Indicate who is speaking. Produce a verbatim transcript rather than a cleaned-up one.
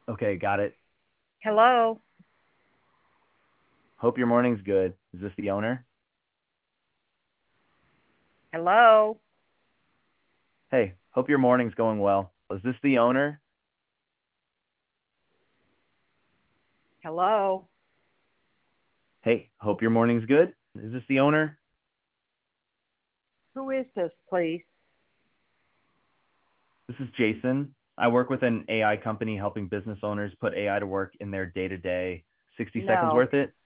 Speaker 1: Okay, got it.
Speaker 2: Hello?
Speaker 1: Hope your morning's good. Is this the owner?
Speaker 2: Hello?
Speaker 1: Hey, hope your morning's going well. Is this the owner?
Speaker 2: Hello?
Speaker 1: Hey, hope your morning's good. Is this the owner?
Speaker 2: Who is this, please?
Speaker 1: This is Jason. I work with an A I company helping business owners put A I to work in their day to day. sixty seconds
Speaker 2: No.
Speaker 1: worth it?